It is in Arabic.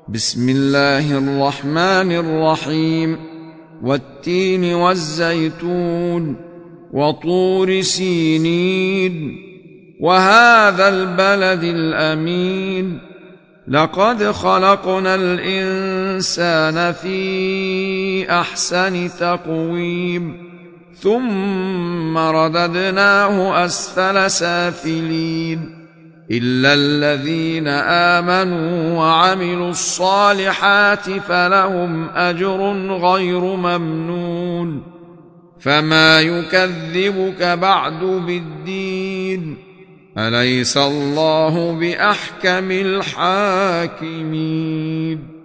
بسم الله الرحمن الرحيم والتين والزيتون وطور سينين وهذا البلد الأمين لقد خلقنا الإنسان في أحسن تقويم ثم رددناه أسفل سافلين إلا الذين آمنوا وعملوا الصالحات فلهم أجر غير ممنون فما يكذبك بعد بالدين أليس الله بأحكم الحاكمين